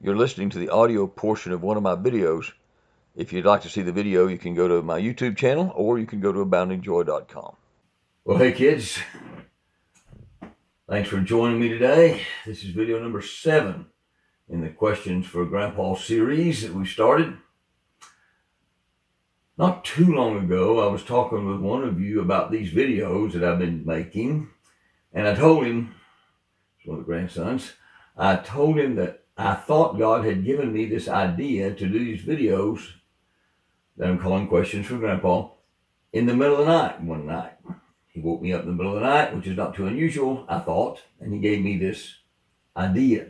You're listening to the audio portion of one of my videos. If you'd like to see the video, you can go to my YouTube channel or you can go to aboundingjoy.com. Well, hey kids, thanks for joining me today. This is video number 7 in the Questions for Grandpa series that we started. Not too long ago, I was talking with one of you about these videos that I've been making, and I told him, it's one of the grandsons, I told him that I thought God had given me this idea to do these videos that I'm calling Questions for Grandpa in the middle of the night one night. He woke me up in the middle of the night, which is not too unusual, I thought, and he gave me this idea.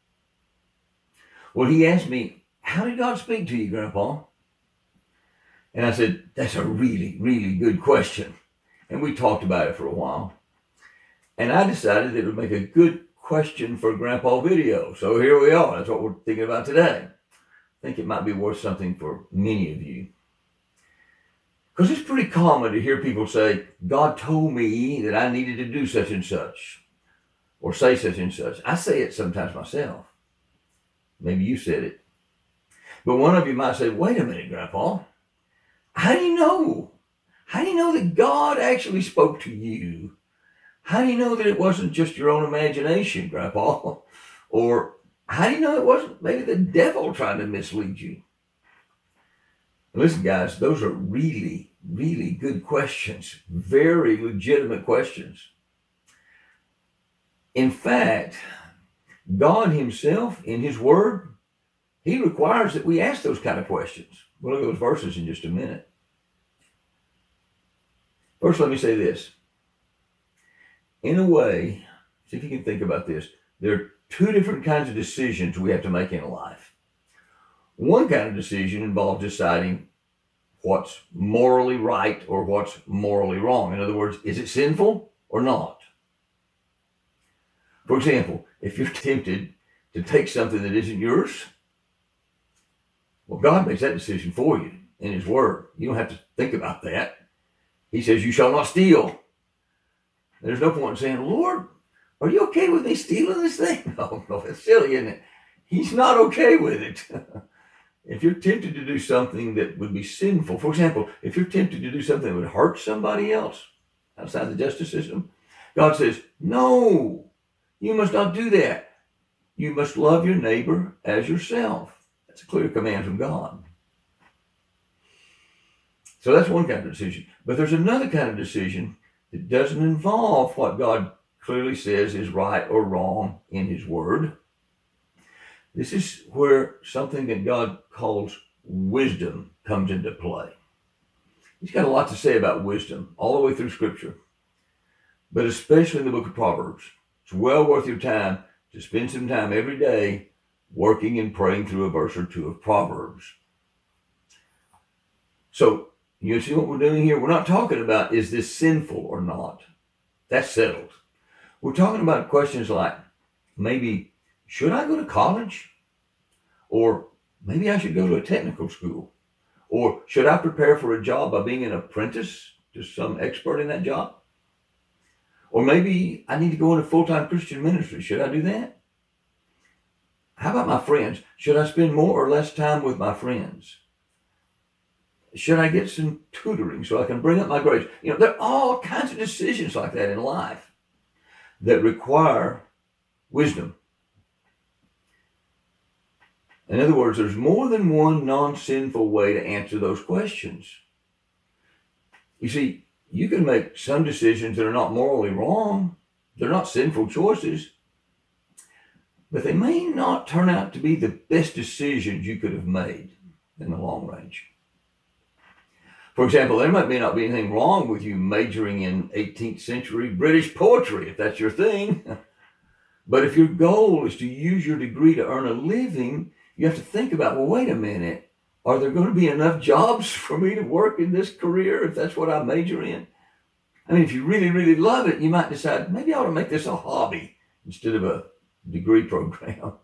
Well, he asked me, how did God speak to you, Grandpa? And I said, that's a really, really good question. And we talked about it for a while. And I decided that it would make a good question for Grandpa video. So here we are. That's what we're thinking about today. I think it might be worth something for many of you. Because it's pretty common to hear people say, God told me that I needed to do such and such, or say such and such. I say it sometimes myself. Maybe you said it. But one of you might say, wait a minute, Grandpa. How do you know? How do you know that God actually spoke to you? How do you know that it wasn't just your own imagination, Grandpa? Or how do you know it wasn't maybe the devil trying to mislead you? Listen, guys, those are really, really good questions. Very legitimate questions. In fact, God himself, in his word, he requires that we ask those kind of questions. We'll look at those verses in just a minute. First, let me say this. In a way, see if you can think about this. There are two different kinds of decisions we have to make in life. One kind of decision involves deciding what's morally right or what's morally wrong. In other words, is it sinful or not? For example, if you're tempted to take something that isn't yours, well, God makes that decision for you in his word. You don't have to think about that. He says, you shall not steal. There's no point in saying, Lord, are you okay with me stealing this thing? No, it's silly, isn't it? He's not okay with it. If you're tempted to do something that would be sinful, for example, if you're tempted to do something that would hurt somebody else outside the justice system, God says, no, you must not do that. You must love your neighbor as yourself. That's a clear command from God. So that's one kind of decision. But there's another kind of decision that doesn't involve what God clearly says is right or wrong in his word. This is where something that God calls wisdom comes into play. He's got a lot to say about wisdom all the way through Scripture, but especially in the book of Proverbs. It's well worth your time to spend some time every day working and praying through a verse or two of Proverbs. So, you see what we're doing here? We're not talking about, is this sinful or not? That's settled. We're talking about questions like, maybe, should I go to college? Or maybe I should go to a technical school? Or should I prepare for a job by being an apprentice to some expert in that job? Or maybe I need to go into full-time Christian ministry. Should I do that? How about my friends? Should I spend more or less time with my friends? Should I get some tutoring so I can bring up my grades? There are all kinds of decisions like that in life that require wisdom. In other words, there's more than one non-sinful way to answer those questions. You see, you can make some decisions that are not morally wrong. They're not sinful choices, but they may not turn out to be the best decisions you could have made in the long range. For example, there might not be anything wrong with you majoring in 18th century British poetry, if that's your thing. But if your goal is to use your degree to earn a living, you have to think about, well, wait a minute. Are there going to be enough jobs for me to work in this career if that's what I major in? I mean, if you really, really love it, you might decide, maybe I ought to make this a hobby instead of a degree program. Of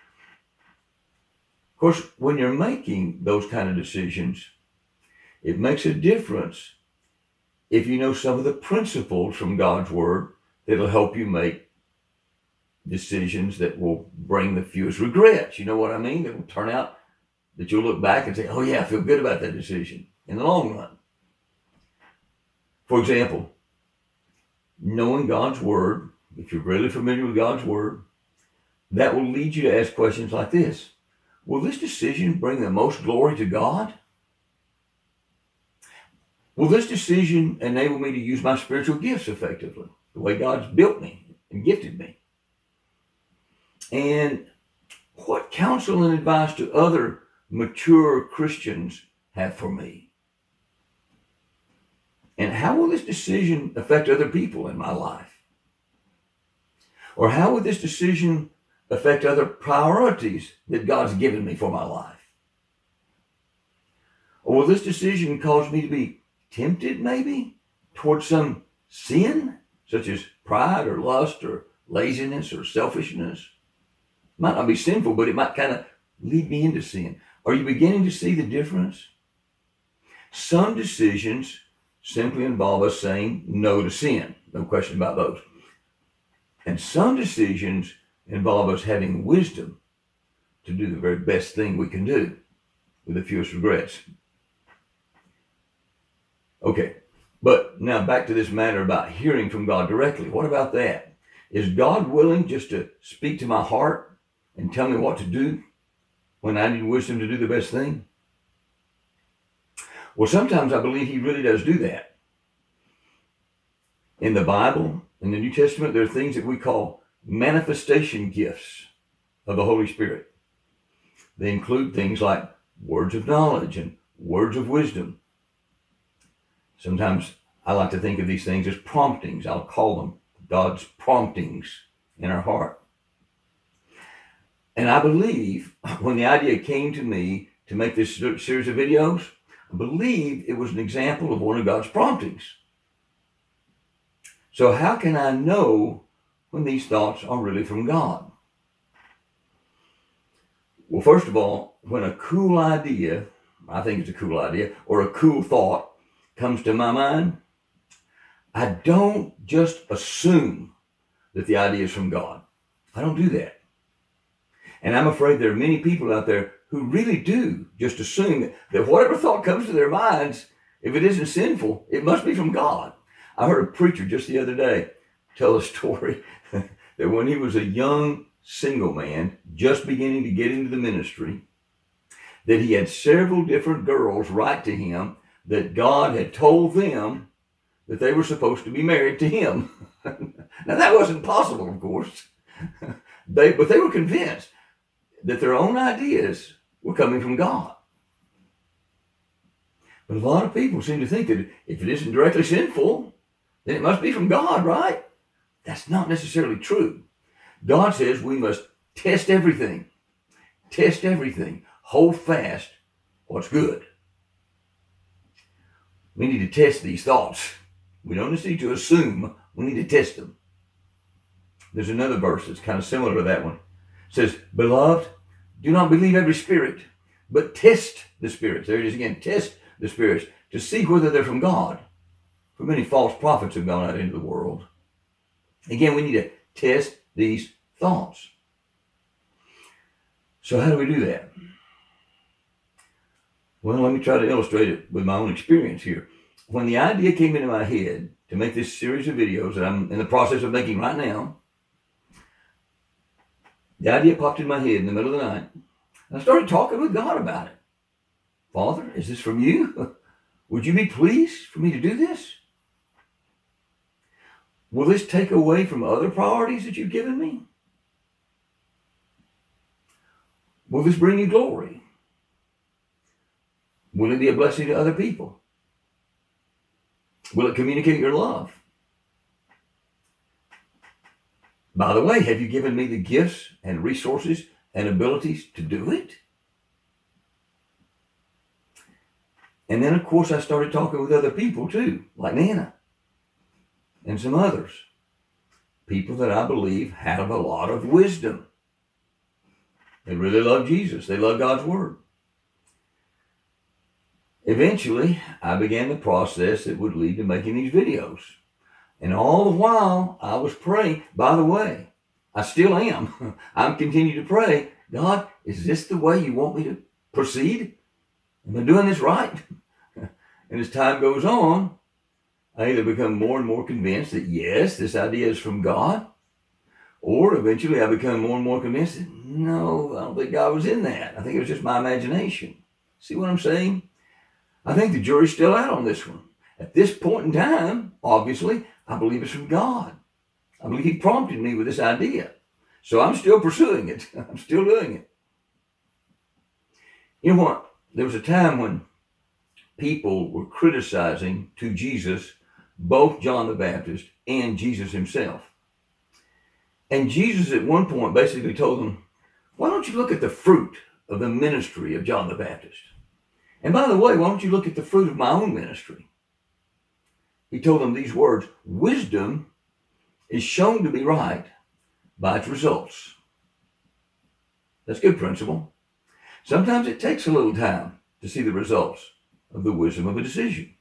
course, when you're making those kind of decisions, it makes a difference if you know some of the principles from God's word that'll help you make decisions that will bring the fewest regrets. You know what I mean? That will turn out that you'll look back and say, oh yeah, I feel good about that decision in the long run. For example, knowing God's word, if you're really familiar with God's word, that will lead you to ask questions like this. Will this decision bring the most glory to God? Will this decision enable me to use my spiritual gifts effectively, the way God's built me and gifted me? And what counsel and advice do other mature Christians have for me? And how will this decision affect other people in my life? Or how will this decision affect other priorities that God's given me for my life? Or will this decision cause me to be tempted maybe towards some sin, such as pride or lust or laziness or selfishness? It might not be sinful, but it might kind of lead me into sin. Are you beginning to see the difference? Some decisions simply involve us saying no to sin. No question about those. And some decisions involve us having wisdom to do the very best thing we can do with the fewest regrets. Okay, but now back to this matter about hearing from God directly. What about that? Is God willing just to speak to my heart and tell me what to do when I need wisdom to do the best thing? Well, sometimes I believe he really does do that. In the Bible, in the New Testament, there are things that we call manifestation gifts of the Holy Spirit. They include things like words of knowledge and words of wisdom. Sometimes I like to think of these things as promptings. I'll call them God's promptings in our heart. And I believe when the idea came to me to make this series of videos, I believe it was an example of one of God's promptings. So how can I know when these thoughts are really from God? Well, first of all, when a cool idea, I think it's a cool idea, or a cool thought comes to my mind, I don't just assume that the idea is from God. I don't do that. And I'm afraid there are many people out there who really do just assume that whatever thought comes to their minds, if it isn't sinful, it must be from God. I heard a preacher just the other day tell a story that when he was a young single man, just beginning to get into the ministry, that he had several different girls write to him that God had told them that they were supposed to be married to him. Now that wasn't possible, of course, but they were convinced that their own ideas were coming from God. But a lot of people seem to think that if it isn't directly sinful, then it must be from God, right? That's not necessarily true. God says we must test everything, hold fast what's good. We need to test these thoughts. We don't just need to assume, we need to test them. There's another verse that's kind of similar to that one. It says, beloved, do not believe every spirit, but test the spirits. There it is again, test the spirits to see whether they're from God. For many false prophets have gone out into the world. Again, we need to test these thoughts. So how do we do that? Well, let me try to illustrate it with my own experience here. When the idea came into my head to make this series of videos that I'm in the process of making right now, the idea popped in my head in the middle of the night. And I started talking with God about it. Father, is this from you? Would you be pleased for me to do this? Will this take away from other priorities that you've given me? Will this bring you glory? Will it be a blessing to other people? Will it communicate your love? By the way, have you given me the gifts and resources and abilities to do it? And then, of course, I started talking with other people too, like Nana and some others. People that I believe have a lot of wisdom. They really love Jesus. They love God's Word. Eventually, I began the process that would lead to making these videos. And all the while, I was praying. By the way, I still am. I'm continuing to pray, God, is this the way you want me to proceed? Am I doing this right? And as time goes on, I either become more and more convinced that yes, this idea is from God, or eventually I become more and more convinced that no, I don't think God was in that. I think it was just my imagination. See what I'm saying? I think the jury's still out on this one. At this point in time, obviously, I believe it's from God. I believe he prompted me with this idea. So I'm still pursuing it. I'm still doing it. You know what? There was a time when people were criticizing to Jesus both John the Baptist and Jesus himself. And Jesus at one point basically told them, why don't you look at the fruit of the ministry of John the Baptist? And by the way, why don't you look at the fruit of my own ministry? He told them these words, wisdom is shown to be right by its results. That's a good principle. Sometimes it takes a little time to see the results of the wisdom of a decision.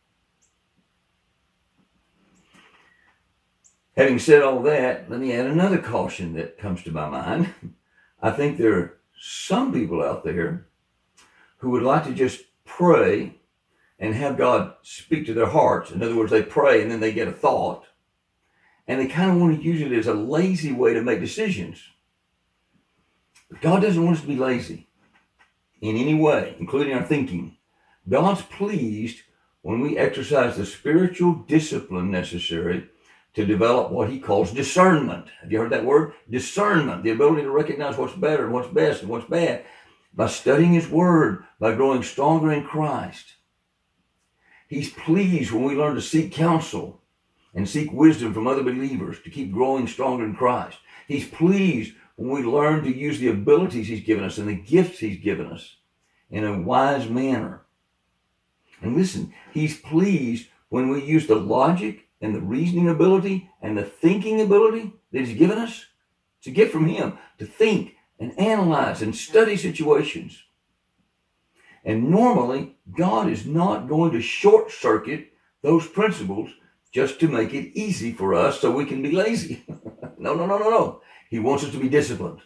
Having said all that, let me add another caution that comes to my mind. I think there are some people out there who would like to just pray and have God speak to their hearts. In other words, they pray and then they get a thought, and they kind of want to use it as a lazy way to make decisions. But God doesn't want us to be lazy in any way, including our thinking. God's pleased when we exercise the spiritual discipline necessary to develop what he calls discernment. Have you heard that word? Discernment, the ability to recognize what's better and what's best and what's bad by studying his word, by growing stronger in Christ. He's pleased when we learn to seek counsel and seek wisdom from other believers to keep growing stronger in Christ. He's pleased when we learn to use the abilities he's given us and the gifts he's given us in a wise manner. And listen, he's pleased when we use the logic and the reasoning ability and the thinking ability that he's given us. It's a gift from him to think and analyze and study situations. And normally, God is not going to short circuit those principles just to make it easy for us so we can be lazy. No. He wants us to be disciplined.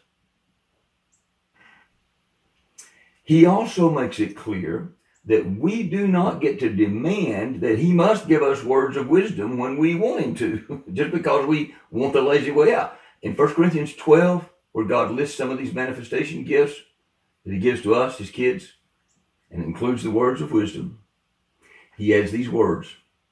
He also makes it clear that we do not get to demand that he must give us words of wisdom when we want him to, just because we want the lazy way out. In 1 Corinthians 12, where God lists some of these manifestation gifts that he gives to us, his kids, and includes the words of wisdom, he adds these words.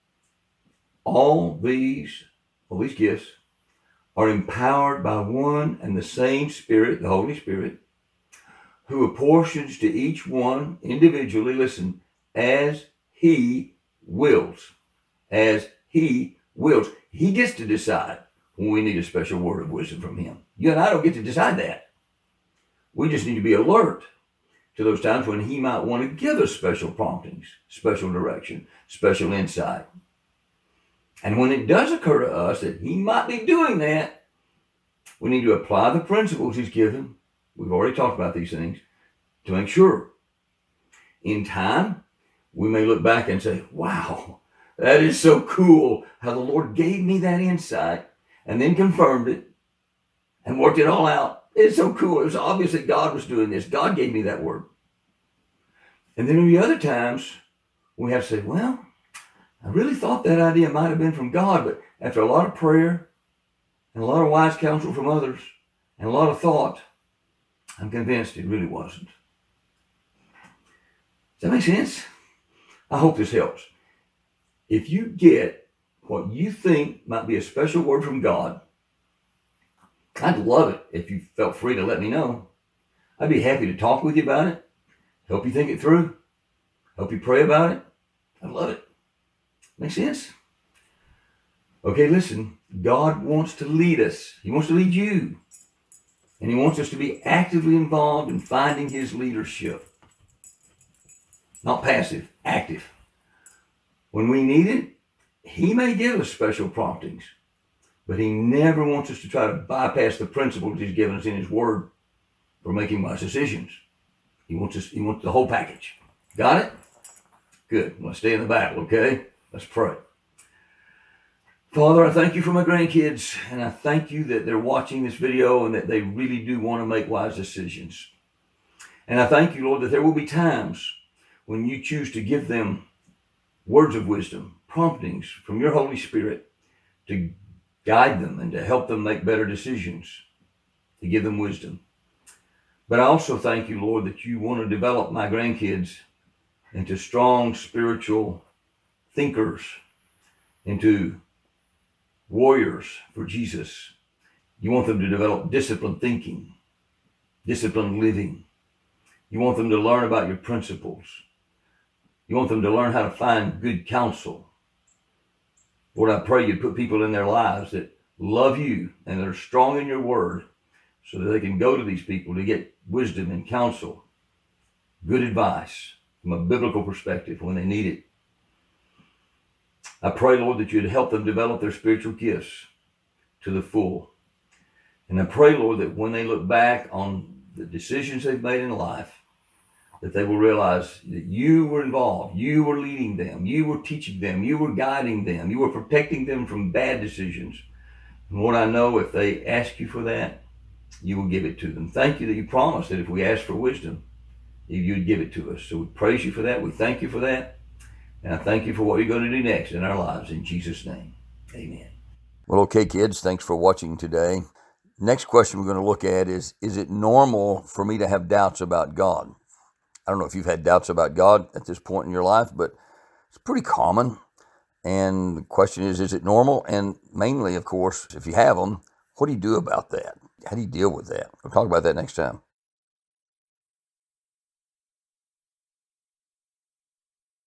All these gifts are empowered by one and the same Spirit, the Holy Spirit, who apportions to each one individually, listen, as he wills. As he wills. He gets to decide when we need a special word of wisdom from him. You and I don't get to decide that. We just need to be alert to those times when he might want to give us special promptings, special direction, special insight. And when it does occur to us that he might be doing that, we need to apply the principles he's given. We've already talked about these things to make sure. In time, we may look back and say, wow, that is so cool how the Lord gave me that insight and then confirmed it and worked it all out. It's so cool. It was obvious that God was doing this. God gave me that word. And then there'll be other times we have to say, well, I really thought that idea might have been from God, but after a lot of prayer and a lot of wise counsel from others and a lot of thought, I'm convinced it really wasn't. Does that make sense? I hope this helps. If you get what you think might be a special word from God, I'd love it if you felt free to let me know. I'd be happy to talk with you about it, help you think it through, help you pray about it. I'd love it. Make sense? Okay, listen. God wants to lead us. He wants to lead you. And he wants us to be actively involved in finding his leadership. Not passive, active. When we need it, he may give us special promptings, but he never wants us to try to bypass the principles he's given us in his word for making wise decisions. He wants the whole package. Got it? Good. Let's stay in the battle, okay? Let's pray. Father, I thank you for my grandkids, and I thank you that they're watching this video and that they really do want to make wise decisions. And I thank you, Lord, that there will be times when you choose to give them words of wisdom, promptings from your Holy Spirit to guide them and to help them make better decisions, to give them wisdom. But I also thank you, Lord, that you want to develop my grandkids into strong spiritual thinkers, into warriors for Jesus. You want them to develop disciplined thinking, disciplined living. You want them to learn about your principles. You want them to learn how to find good counsel. Lord, I pray you put people in their lives that love you and that are strong in your word so that they can go to these people to get wisdom and counsel, good advice from a biblical perspective when they need it. I pray, Lord, that you'd help them develop their spiritual gifts to the full. And I pray, Lord, that when they look back on the decisions they've made in life, that they will realize that you were involved, you were leading them, you were teaching them, you were guiding them, you were protecting them from bad decisions. And Lord, I know if they ask you for that, you will give it to them. Thank you that you promised that if we ask for wisdom, you'd give it to us. So we praise you for that. We thank you for that. And I thank you for what you're going to do next in our lives. In Jesus' name, amen. Well, okay, kids, thanks for watching today. Next question we're going to look at is it normal for me to have doubts about God? I don't know if you've had doubts about God at this point in your life, but it's pretty common. And the question is it normal? And mainly, of course, if you have them, what do you do about that? How do you deal with that? We'll talk about that next time.